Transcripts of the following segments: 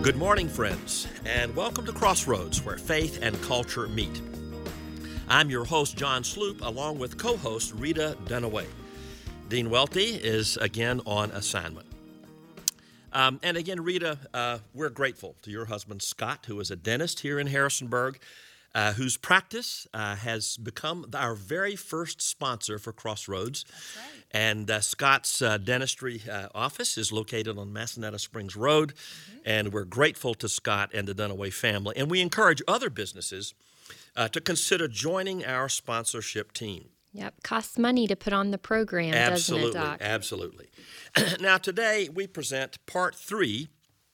Good morning, friends, and welcome to Crossroads, where faith and culture meet. I'm your host, John Sloop, along with co-host Rita Dunaway. Dean Welty is again on assignment. And again, Rita, we're grateful to your husband, Scott, who is a dentist here in Harrisonburg, whose practice has become our very first sponsor for Crossroads. That's right. And Scott's dentistry office is located on Massanutten Springs Road, and we're grateful to Scott and the Dunaway family. And we encourage other businesses to consider joining our sponsorship team. Yep, costs money to put on the program, doesn't it, Doc? Absolutely. Now, today we present part 3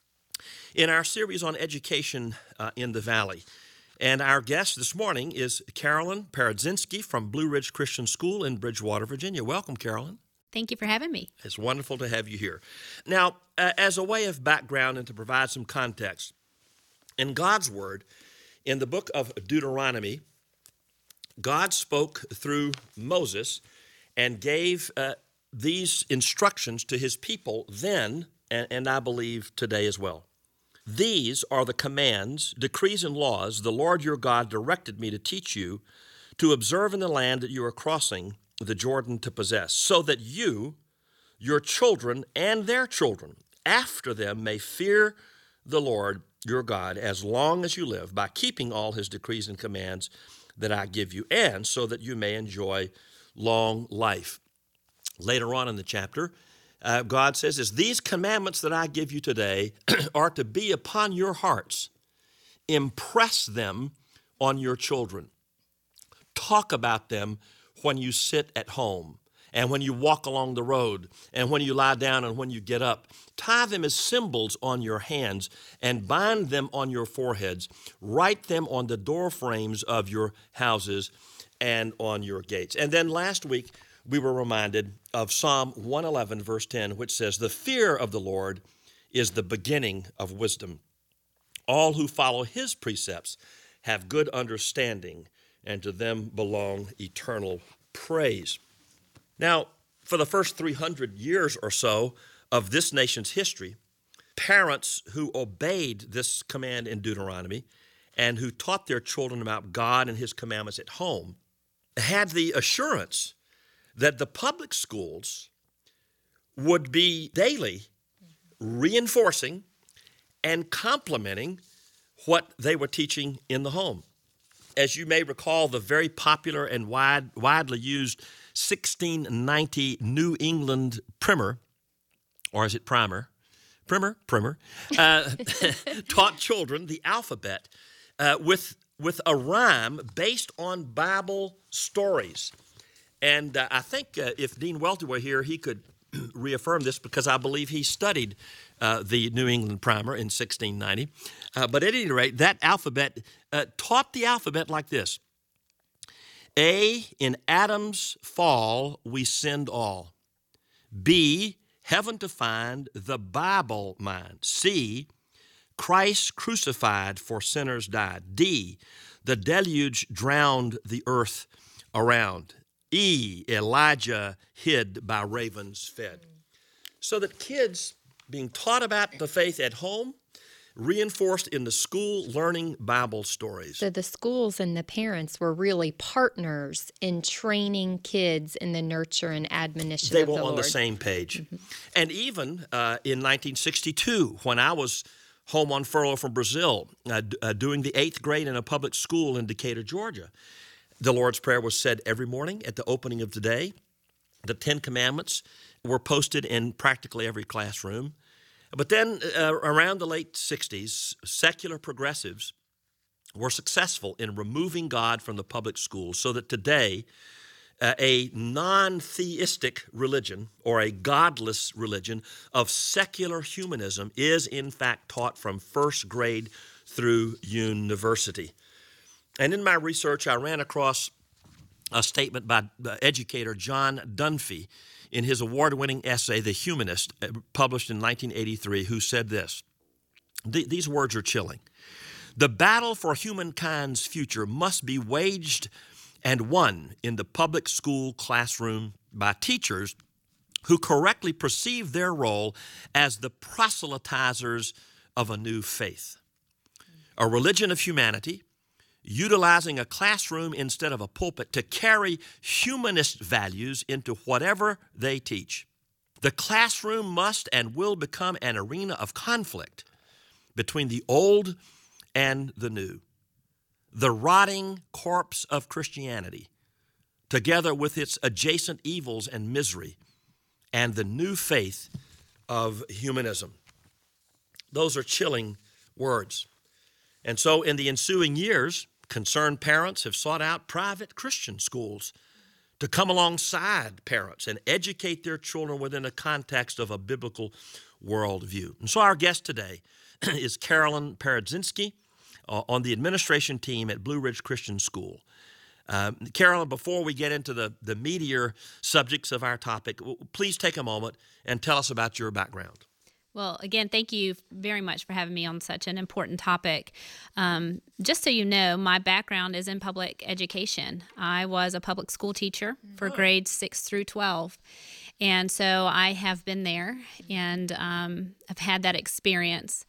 in our series on education in the Valley. And our guest this morning is Carolyn Paradzinski from Blue Ridge Christian School in Bridgewater, Virginia. Welcome, Carolyn. Thank you for having me. It's wonderful to have you here. Now, as a way of background and to provide some context, in God's Word, in the book of Deuteronomy, God spoke through Moses and gave these instructions to his people then, and I believe today as well. These are the commands, decrees, and laws the Lord your God directed me to teach you to observe in the land that you are crossing the Jordan to possess, so that you, your children, and their children after them may fear the Lord your God as long as you live, by keeping all his decrees and commands that I give you, and so that you may enjoy long life. Later on in the chapter, God says, these commandments that I give you today are to be upon your hearts. Impress them on your children. Talk about them when you sit at home and when you walk along the road and when you lie down and when you get up. Tie them as symbols on your hands and bind them on your foreheads. Write them on the door frames of your houses and on your gates. And then last week, we were reminded of Psalm 111, verse 10, which says, the fear of the Lord is the beginning of wisdom. All who follow his precepts have good understanding, and to them belong eternal praise. Now, for the first 300 years or so of this nation's history, parents who obeyed this command in Deuteronomy and who taught their children about God and his commandments at home had the assurance that the public schools would be daily reinforcing and complementing what they were teaching in the home. As you may recall, the very popular and widely used 1690 New England Primer, or is it Primer? Primer, taught children the alphabet with a rhyme based on Bible stories. And I think if Dean Welty were here, he could reaffirm this, because I believe he studied the New England Primer in 1690. But at any rate, that alphabet taught the alphabet like this. A, in Adam's fall we sinned all. B, heaven to find, the Bible mind. C, Christ crucified for sinners died. D, the deluge drowned the earth around. E, Elijah hid by ravens fed. So that kids being taught about the faith at home, reinforced in the school learning Bible stories. So the schools and the parents were really partners in training kids in the nurture and admonition They of the Lord. They were on the same page. And even in 1962, when I was home on furlough from Brazil, doing the 8th grade in a public school in Decatur, Georgia, the Lord's Prayer was said every morning at the opening of the day. The 10 Commandments were posted in practically every classroom. But then around the late 60s, secular progressives were successful in removing God from the public schools, so that today a non-theistic religion or a godless religion of secular humanism is in fact taught from first grade through university. And in my research, I ran across a statement by educator John Dunphy in his award-winning essay, The Humanist, published in 1983, who said this. These words are chilling. The battle for humankind's future must be waged and won in the public school classroom by teachers who correctly perceive their role as the proselytizers of a new faith, a religion of humanity, utilizing a classroom instead of a pulpit to carry humanist values into whatever they teach. The classroom must and will become an arena of conflict between the old and the new. The rotting corpse of Christianity, together with its adjacent evils and misery, and the new faith of humanism. Those are chilling words. And so in the ensuing years, concerned parents have sought out private Christian schools to come alongside parents and educate their children within the context of a biblical worldview. And so our guest today is Carolyn Paradzinski on the administration team at Blue Ridge Christian School. Carolyn, before we get into the meatier subjects of our topic, please take a moment and tell us about your background. Well, again, thank you very much for having me on such an important topic. Just so you know, my background is in public education. I was a public school teacher for grades 6 through 12. And so I have been there and I've had that experience.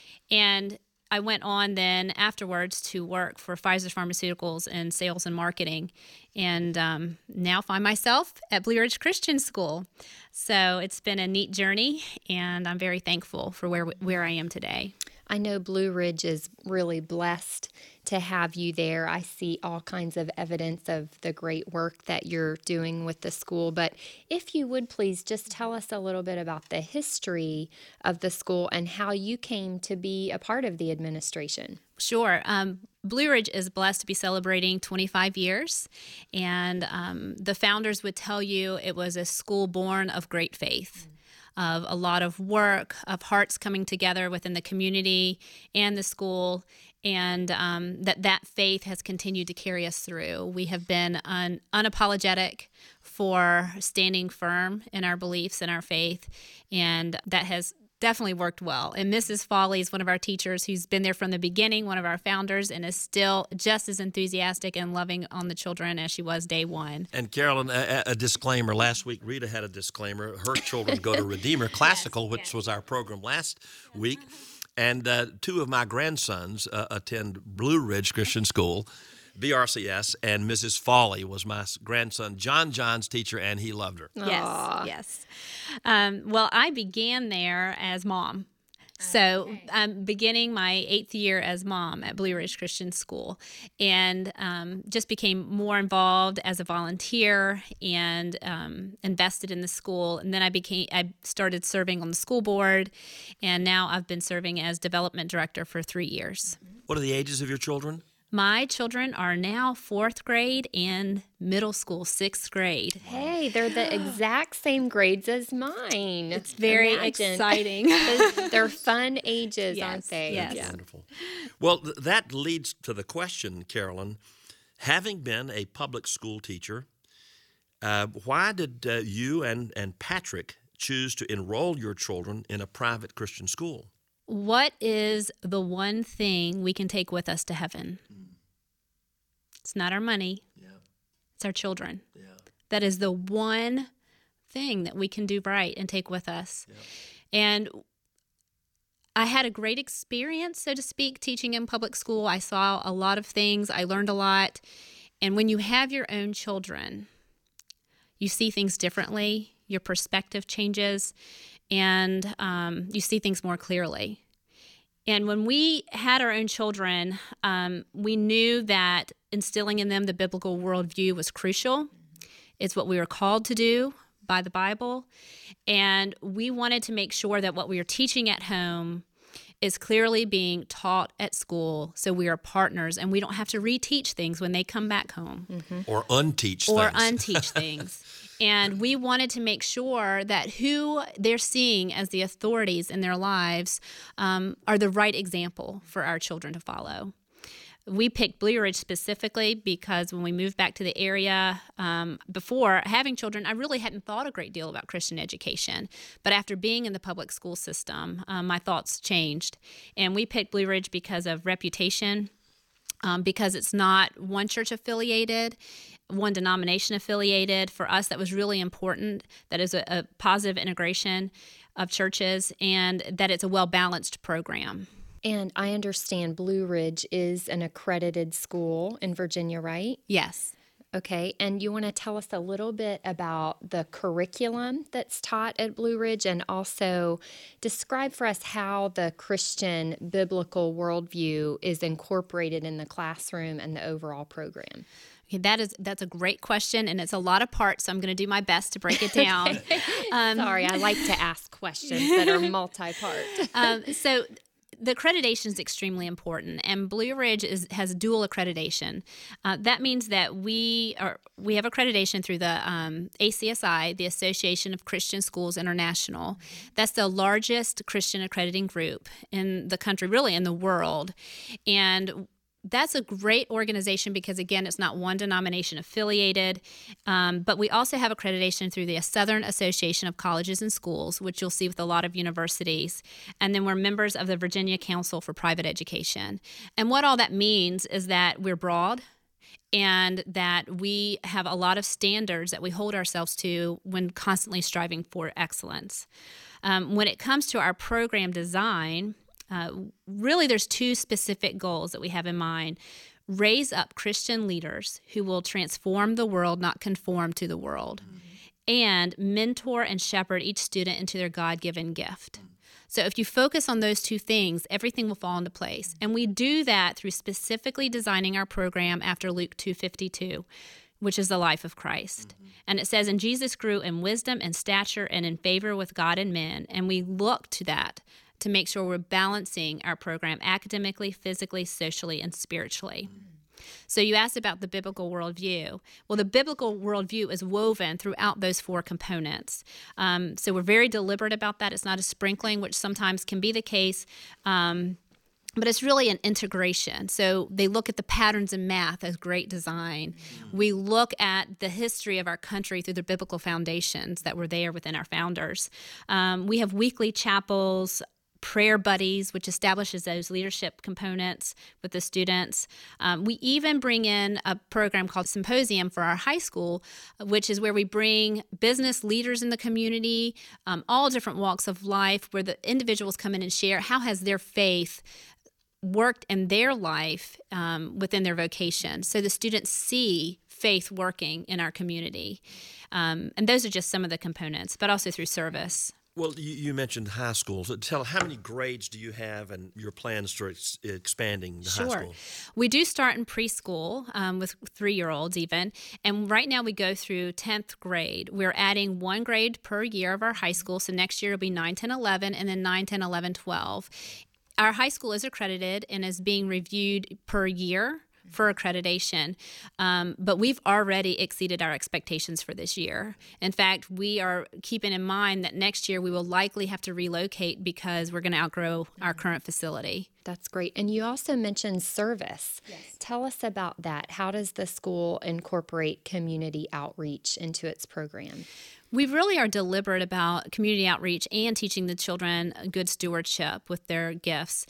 And I went on then afterwards to work for Pfizer Pharmaceuticals in sales and marketing, and now find myself at Blue Ridge Christian School. So it's been a neat journey, and I'm very thankful for where I am today. I know Blue Ridge is really blessed to have you there. I see all kinds of evidence of the great work that you're doing with the school. But if you would please just tell us a little bit about the history of the school and how you came to be a part of the administration. Sure. Blue Ridge is blessed to be celebrating 25 years, and the founders would tell you it was a school born of great faith. Of a lot of work, of hearts coming together within the community and the school, and that faith has continued to carry us through. We have been unapologetic for standing firm in our beliefs and our faith, and that has definitely worked well. And Mrs. Foley is one of our teachers who's been there from the beginning, one of our founders, and is still just as enthusiastic and loving on the children as she was day one. And Carolyn, a disclaimer. Last week, Rita had a disclaimer. Her children go to Redeemer Classical, which was our program last week. And 2 of my grandsons attend Blue Ridge Christian School, BRCS, and Mrs. Foley was my grandson John's teacher, and he loved her. Yes. Well, I began there as mom. So I'm beginning my 8th year as mom at Blue Ridge Christian School, and just became more involved as a volunteer and invested in the school. And then I started serving on the school board, and now I've been serving as development director for 3 years. What are the ages of your children? My children are now 4th grade and middle school 6th grade. Hey, they're the exact same grades as mine. It's very exciting. They're fun ages, aren't they? Yes. Yeah. Wonderful. Well, that leads to the question, Carolyn. Having been a public school teacher, why did you and Patrick choose to enroll your children in a private Christian school? What is the one thing we can take with us to heaven? It's not our money. Yeah. It's our children. Yeah. That is the one thing that we can do right and take with us. Yeah. And I had a great experience, so to speak, teaching in public school. I saw a lot of things. I learned a lot. And when you have your own children, you see things differently. Your perspective changes. And you see things more clearly. And when we had our own children, we knew that instilling in them the biblical worldview was crucial. It's what we were called to do by the Bible. And we wanted to make sure that what we were teaching at home is clearly being taught at school, so we are partners and we don't have to reteach things when they come back home. Mm-hmm. Or unteach things. And we wanted to make sure that who they're seeing as the authorities in their lives are the right example for our children to follow. We picked Blue Ridge specifically because when we moved back to the area, before having children, I really hadn't thought a great deal about Christian education. But after being in the public school system, my thoughts changed. And we picked Blue Ridge because of reputation, because it's not one church affiliated, one denomination affiliated. For us, that was really important. That is a positive integration. of churches, and that it's a well-balanced program. And I understand Blue Ridge is an accredited school in Virginia, right? Yes. Okay, and you want to tell us a little bit about the curriculum that's taught at Blue Ridge, and also describe for us how the Christian biblical worldview is incorporated in the classroom and the overall program. Okay, that's a great question, and it's a lot of parts, so I'm going to do my best to break it down. Sorry, I like to ask questions that are multi-part. So the accreditation is extremely important, and Blue Ridge has dual accreditation. That means that we have accreditation through the ACSI, the Association of Christian Schools International. That's the largest Christian accrediting group in the country, really in the world, and that's a great organization because, again, it's not one denomination affiliated, but we also have accreditation through the Southern Association of Colleges and Schools, which you'll see with a lot of universities. And then we're members of the Virginia Council for Private Education. And what all that means is that we're broad and that we have a lot of standards that we hold ourselves to when constantly striving for excellence. When it comes to our program design, really, there's two specific goals that we have in mind. Raise up Christian leaders who will transform the world, not conform to the world, and mentor and shepherd each student into their God-given gift. So if you focus on those two things, everything will fall into place. And we do that through specifically designing our program after Luke 2:52, which is the life of Christ. And it says, "And Jesus grew in wisdom and stature and in favor with God and men." And we look to that to make sure we're balancing our program academically, physically, socially, and spiritually. So you asked about the biblical worldview. Well, the biblical worldview is woven throughout those four components. So we're very deliberate about that. It's not a sprinkling, which sometimes can be the case, but it's really an integration. So they look at the patterns in math as great design. We look at the history of our country through the biblical foundations that were there within our founders. We have weekly chapels, prayer buddies, which establishes those leadership components with the students. We even bring in a program called Symposium for our high school, which is where we bring business leaders in the community, all different walks of life, where the individuals come in and share how has their faith worked in their life within their vocation. So the students see faith working in our community. And those are just some of the components, but also through service. Well, you mentioned high schools. Tell how many grades do you have and your plans for expanding the high school? We do start in preschool with 3-year-olds even, and right now we go through 10th grade. We're adding 1 grade per year of our high school, so next year will be 9, 10, 11, and then 9, 10, 11, 12. Our high school is accredited and is being reviewed per year for accreditation, but we've already exceeded our expectations for this year. In fact, we are keeping in mind that next year we will likely have to relocate because we're going to outgrow our current facility. That's great. And you also mentioned service. Yes. Tell us about that. How does the school incorporate community outreach into its program? We really are deliberate about community outreach and teaching the children good stewardship with their gifts.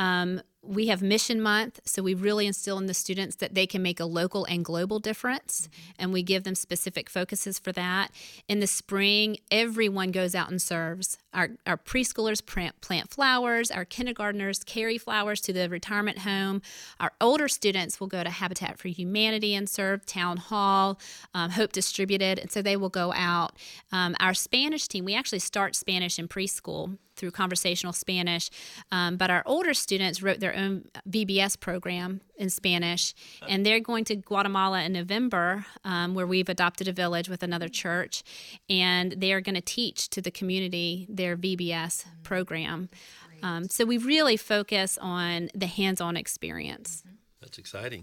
We have Mission Month, so we really instill in the students that they can make a local and global difference, and we give them specific focuses for that. In the spring, everyone goes out and serves. Our preschoolers plant flowers, our kindergartners carry flowers to the retirement home. Our older students will go to Habitat for Humanity and serve, Town Hall, Hope Distributed, and so they will go out. Our Spanish team, we actually start Spanish in preschool through conversational Spanish, but our older students wrote their own VBS program in Spanish, and they're going to Guatemala in November, where we've adopted a village with another church, and they are going to teach to the community their VBS program. So we really focus on the hands-on experience. That's exciting.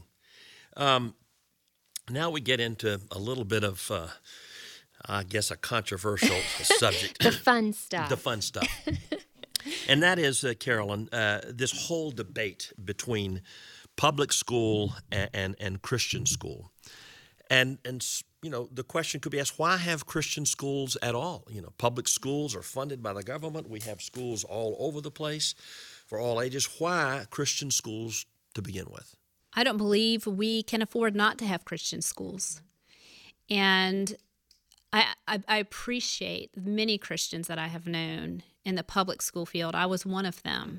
Now we get into a little bit of, I guess, a controversial subject. The fun stuff. The fun stuff. And that is, Carolyn, this whole debate between public school and Christian school. And you know, the question could be asked, why have Christian schools at all? You know, public schools are funded by the government. We have schools all over the place for all ages. Why Christian schools to begin with? I don't believe we can afford not to have Christian schools. And I appreciate many Christians that I have known in the public school field. I was one of them.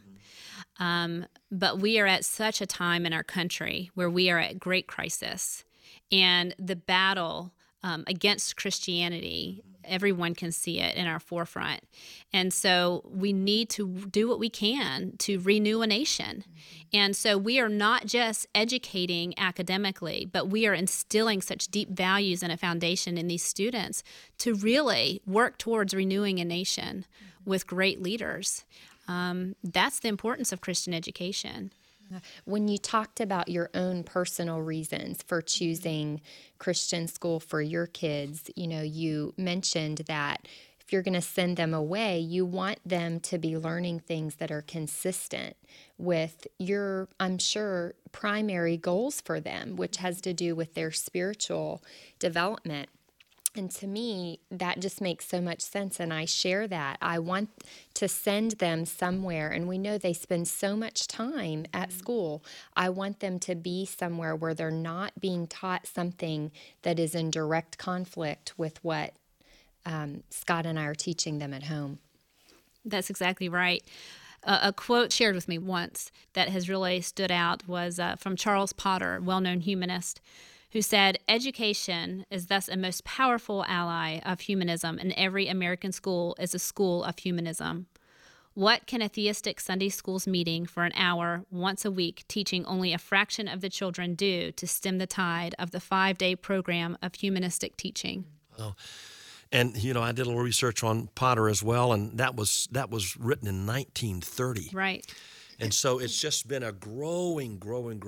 But we are at such a time in our country where we are at great crisis. And the battle against Christianity, everyone can see it in our forefront. And so we need to do what we can to renew a nation. And so we are not just educating academically, but we are instilling such deep values and a foundation in these students to really work towards renewing a nation with great leaders. That's the importance of Christian education. When you talked about your own personal reasons for choosing Christian school for your kids, you mentioned that if you're going to send them away, you want them to be learning things that are consistent with your, I'm sure, primary goals for them, which has to do with their spiritual development. And to me, that just makes so much sense, and I share that. I want to send them somewhere, and we know they spend so much time at school. I want them to be somewhere where they're not being taught something that is in direct conflict with what Scott and I are teaching them at home. That's exactly right. A quote shared with me once that has really stood out was from Charles Potter, well-known humanist, who said, "Education is thus a most powerful ally of humanism, and every American school is a school of humanism. What can a theistic Sunday schools meeting for an hour once a week teaching only a fraction of the children do to stem the tide of the 5-day program of humanistic teaching?" Oh. And, I did a little research on Potter as well, and that was written in 1930. Right. And so it's just been a growing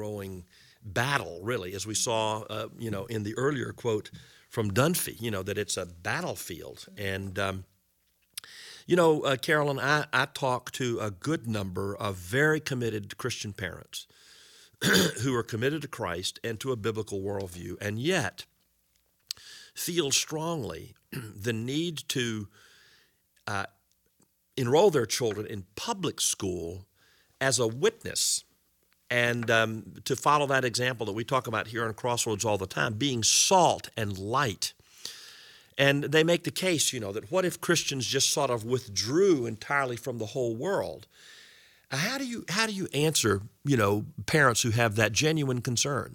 battle, really, as we saw, in the earlier quote from Dunphy, that it's a battlefield. And, Carolyn, I talk to a good number of very committed Christian parents who are committed to Christ and to a biblical worldview, and yet feel strongly the need to enroll their children in public school as a witness and to follow that example that we talk about here on Crossroads all the time, being salt and light. And they make the case, that what if Christians just sort of withdrew entirely from the whole world? How do you answer, parents who have that genuine concern?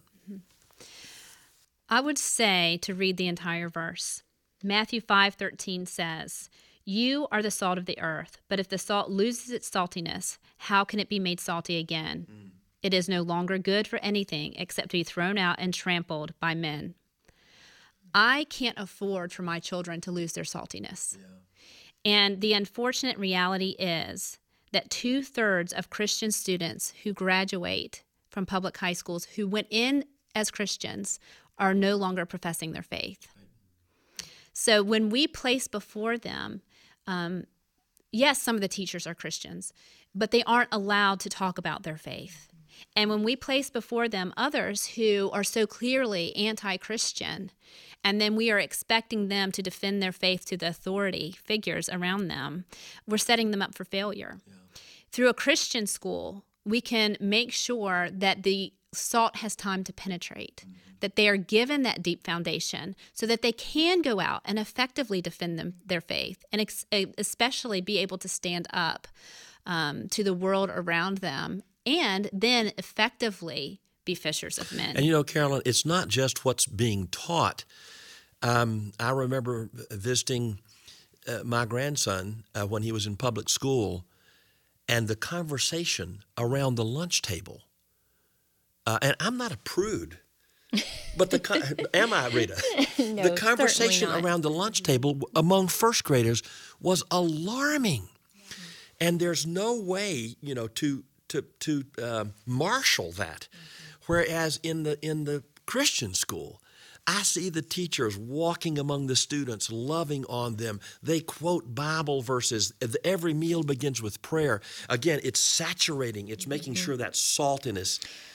I would say to read the entire verse. Matthew 5:13 says, "You are the salt of the earth, but if the salt loses its saltiness, how can it be made salty again? It is no longer good for anything except to be thrown out and trampled by men." I can't afford for my children to lose their saltiness. Yeah. And the unfortunate reality is that 2/3 of Christian students who graduate from public high schools who went in as Christians are no longer professing their faith. So when we place before them, yes, some of the teachers are Christians, but they aren't allowed to talk about their faith. And when we place before them others who are so clearly anti-Christian, and then we are expecting them to defend their faith to the authority figures around them, we're setting them up for failure. Yeah. Through a Christian school, we can make sure that the salt has time to penetrate, that they are given that deep foundation so that they can go out and effectively defend their faith, and especially be able to stand up to the world around them, and then effectively be fishers of men. And Carolyn, it's not just what's being taught. I remember visiting my grandson when he was in public school, and the conversation around the lunch table. And I'm not a prude, but am I, Rita? No, the conversation around the lunch table among first graders was alarming, and there's no way, to marshal that. Whereas in the Christian school, I see the teachers walking among the students, loving on them. They quote Bible verses. Every meal begins with prayer. Again, it's saturating. It's making sure that saltiness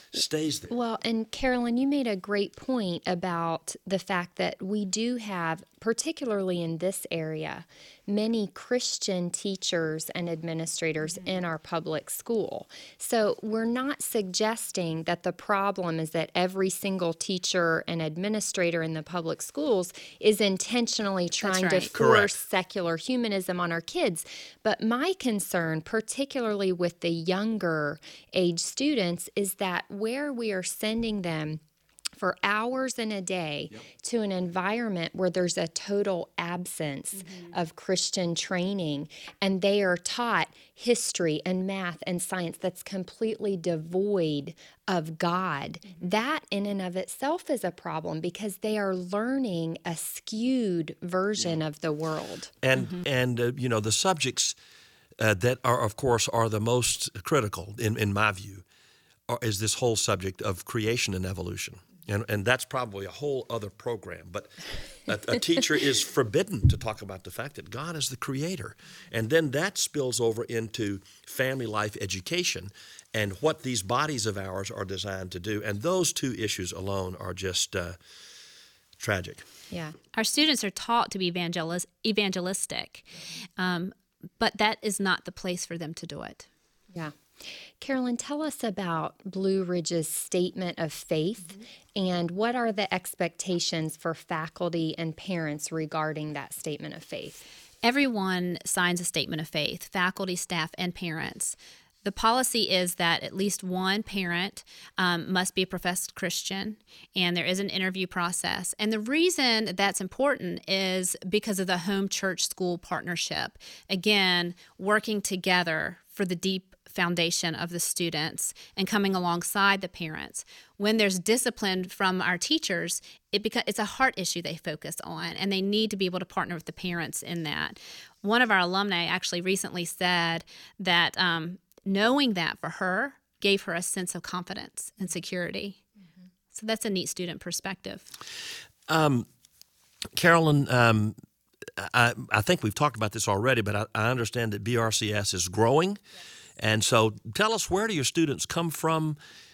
stays there. Well, and Carolyn, you made a great point about the fact that we do have, particularly in this area, many Christian teachers and administrators in our public school. So we're not suggesting that the problem is that every single teacher and administrator in the public schools is intentionally trying to right. force Correct. secular humanism on our kids. But my concern, particularly with the younger age students, is that where we are sending them for hours in a day to an environment where there's a total absence of Christian training, and they are taught history and math and science that's completely devoid of God, that in and of itself is a problem because they are learning a skewed version of the world. And the subjects that are, of course, are the most critical, in my view, is this whole subject of creation and evolution. And that's probably a whole other program. But a teacher is forbidden to talk about the fact that God is the creator. And then that spills over into family life education and what these bodies of ours are designed to do. And those two issues alone are just tragic. Yeah. Our students are taught to be evangelistic, but that is not the place for them to do it. Yeah. Carolyn, tell us about Blue Ridge's statement of faith and what are the expectations for faculty and parents regarding that statement of faith? Everyone signs a statement of faith, faculty, staff, and parents. The policy is that at least one parent must be a professed Christian, and there is an interview process. And the reason that's important is because of the home church school partnership. Again, working together for the deep foundation of the students and coming alongside the parents. When there's discipline from our teachers, it's a heart issue they focus on, and they need to be able to partner with the parents in that. One of our alumni actually recently said that knowing that for her gave her a sense of confidence and security. So that's a neat student perspective. Carolyn, I think we've talked about this already, but I understand that BRCS is growing. And so tell us, where do your students come from?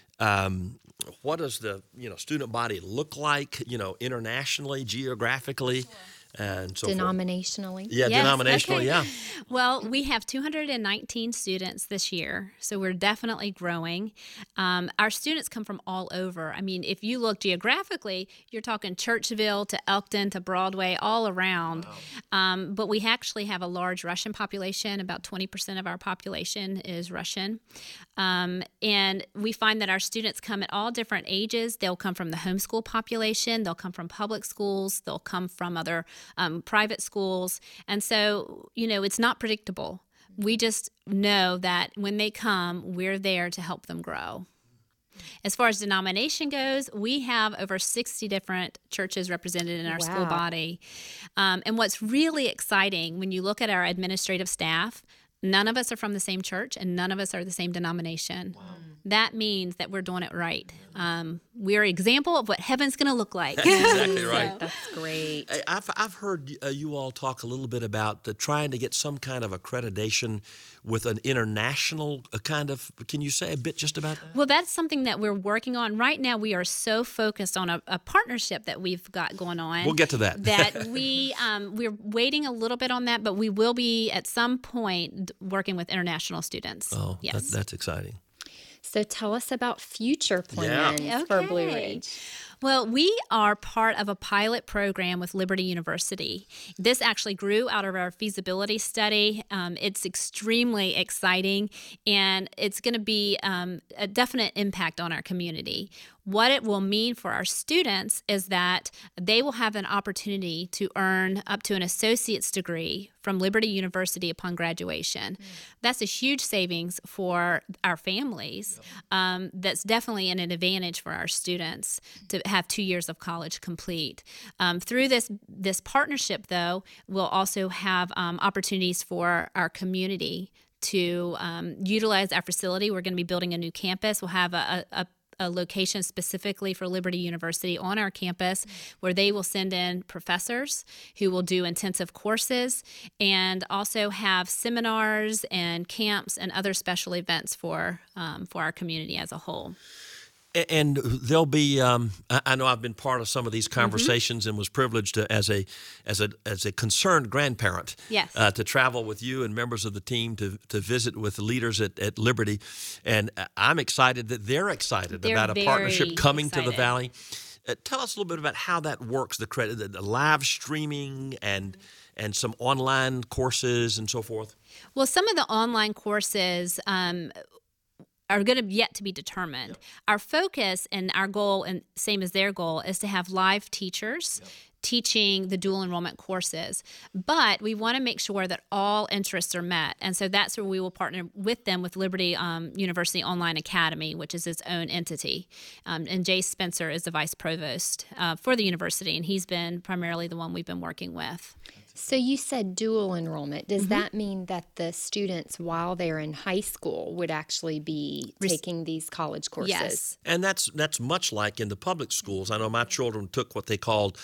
What does the student body look like, internationally, geographically? And so Denominationally. Yeah, Yes, denominationally, okay. yeah. Well, we have 219 students this year, so we're definitely growing. Our students come from all over. I mean, if you look geographically, you're talking Churchville to Elkton to Broadway, all around. Wow. But we actually have a large Russian population. About 20% of our population is Russian. And we find that our students come at all different ages. They'll come from the homeschool population. They'll come from public schools. They'll come from other private schools. And so, it's not predictable. We just know that when they come, we're there to help them grow. As far as denomination goes, we have over 60 different churches represented in our school body. And what's really exciting, when you look at our administrative staff, none of us are from the same church and none of us are the same denomination. Wow. That means that we're doing it right. We're an example of what heaven's going to look like. That's exactly right. That's great. I've heard you all talk a little bit about trying to get some kind of accreditation with an international kind of. Can you say a bit just about that? Well, that's something that we're working on. Right now, we are so focused on a partnership that we've got going on. We'll get to that. That we're waiting a little bit on that, but we will be at some point working with international students. Oh, yes. That's exciting. So tell us about future plans for Blue Ridge. Well, we are part of a pilot program with Liberty University. This actually grew out of our feasibility study. It's extremely exciting, and it's going to be a definite impact on our community. What it will mean for our students is that they will have an opportunity to earn up to an associate's degree from Liberty University upon graduation. That's a huge savings for our families. That's definitely an advantage for our students to have 2 years of college complete. Through this partnership, though, we'll also have opportunities for our community to utilize our facility. We're going to be building a new campus. We'll have a location specifically for Liberty University on our campus where they will send in professors who will do intensive courses and also have seminars and camps and other special events for our community as a whole. And there'll be. I know I've been part of some of these conversations and was privileged to, as a concerned grandparent, Yes. To travel with you and members of the team to visit with the leaders at Liberty, and I'm excited that they're excited They're about a partnership very coming to the excited. Valley. Tell us a little bit about how that works, the live streaming and some online courses and so forth. Well, some of the online courses are going to yet to be determined. Yep. Our focus and our goal, and same as their goal, is to have live teachers teaching the dual enrollment courses. But we want to make sure that all interests are met. And so that's where we will partner with them with Liberty University Online Academy, which is its own entity. And Jay Spencer is the vice provost for the university, and he's been primarily the one we've been working with. So you said dual enrollment. Does that mean that the students, while they're in high school, would actually be taking these college courses? Yes. And that's much like in the public schools. I know my children took what they called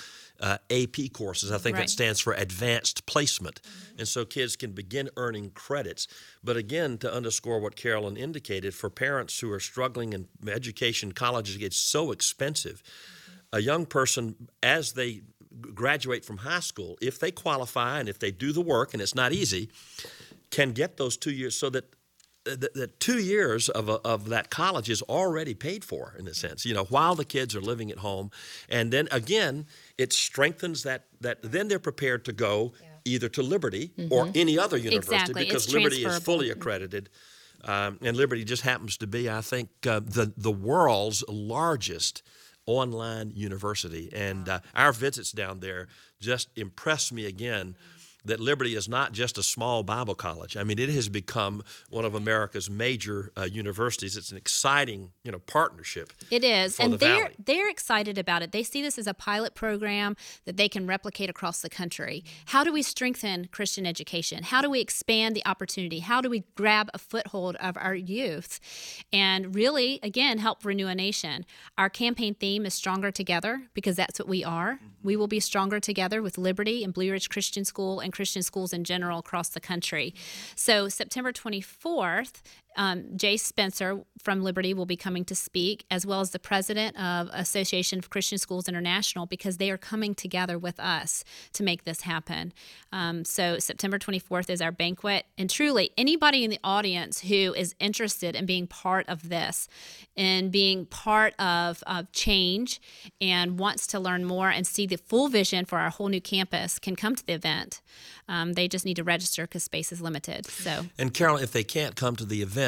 AP courses. I think that stands for Advanced Placement. And so kids can begin earning credits. But again, to underscore what Carolyn indicated, for parents who are struggling in education, college gets so expensive. A young person, as they graduate from high school, if they qualify and if they do the work, and it's not easy, can get those 2 years so that the 2 years of that college is already paid for, in a sense, while the kids are living at home. And then again, it strengthens that then they're prepared to go either to Liberty or any other university, because It's Liberty is transferable. fully accredited. And Liberty just happens to be, I think, the world's largest online university. And our visits down there just impressed me again that Liberty is not just a small Bible college. I mean, it has become one of America's major universities. It's an exciting, partnership. It is, for and the Valley. they're excited about it. They see this as a pilot program that they can replicate across the country. How do we strengthen Christian education? How do we expand the opportunity? How do we grab a foothold of our youth and really, again, help renew a nation? Our campaign theme is Stronger Together, because that's what we are. We will be stronger together with Liberty and Blue Ridge Christian School and Christian schools in general across the country. So September 24th, Jay Spencer from Liberty will be coming to speak, as well as the president of Association of Christian Schools International, because they are coming together with us to make this happen. So September 24th is our banquet. And truly, anybody in the audience who is interested in being part of this and being part of change and wants to learn more and see the full vision for our whole new campus can come to the event. They just need to register because space is limited. So. And Carolyn, if they can't come to the event,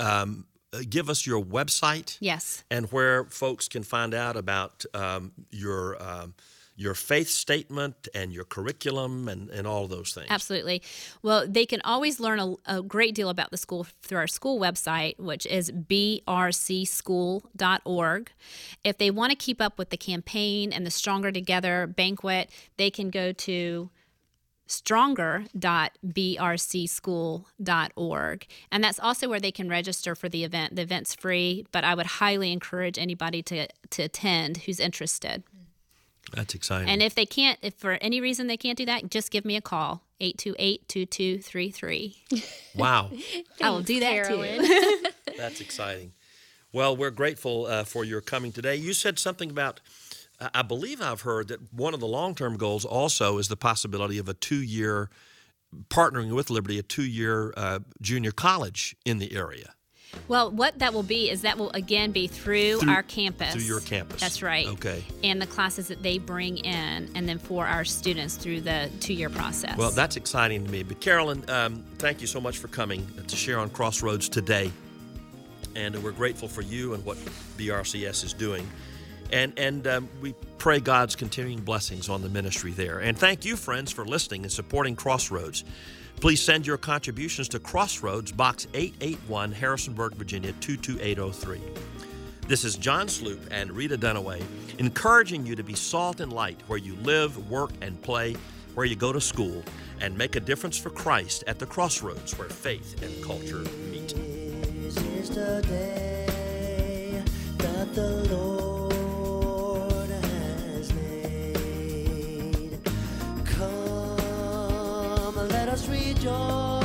give us your website. Yes. And where folks can find out about your faith statement and your curriculum and all of those things. Absolutely. Well, they can always learn a great deal about the school through our school website, which is brcschool.org. If they want to keep up with the campaign and the Stronger Together banquet, they can go to stronger.brcschool.org. And that's also where they can register for the event. The event's free, but I would highly encourage anybody to attend who's interested. That's exciting. And if for any reason they can't do that, just give me a call, 828-2233. Wow. I will do that Carolyn. too. That's exciting. Well, we're grateful for your coming today. You said something about, I believe I've heard that one of the long-term goals also is the possibility of a 2-year, partnering with Liberty, a 2-year junior college in the area. Well, what that will be is that will again be through our campus. Through your campus. That's right. Okay. And the classes that they bring in, and then for our students through the 2-year process. Well, that's exciting to me. But Carolyn, thank you so much for coming to share on Crossroads today. And we're grateful for you and what BRCS is doing. And we pray God's continuing blessings on the ministry there. And thank you, friends, for listening and supporting Crossroads. Please send your contributions to Crossroads, Box 881, Harrisonburg, Virginia, 22803. This is John Sloop and Rita Dunaway, encouraging you to be salt and light where you live, work, and play, where you go to school, and make a difference for Christ at the crossroads where faith and culture meet. This is the day that the Lord has made. Come, let us rejoice.